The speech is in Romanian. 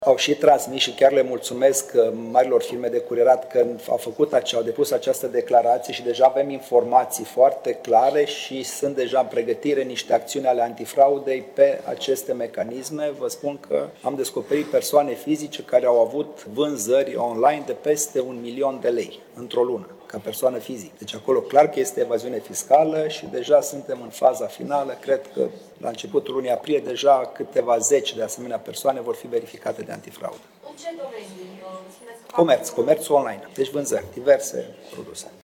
Au și transmis și chiar le mulțumesc marilor firme de curierat că au depus această declarație și deja avem informații foarte clare și sunt deja în pregătire niște acțiuni ale antifraudei pe aceste mecanisme. Vă spun că am descoperit persoane fizice care au avut vânzări online de peste 1 milion de lei într-o lună, ca persoană fizică. Deci acolo clar că este evaziune fiscală și deja suntem în faza finală. Cred că la începutul lunii aprilie deja câteva zeci de asemenea persoane vor fi verificate de antifraudă. În ce domenii? Comerțul online, deci vânzări, diverse produse.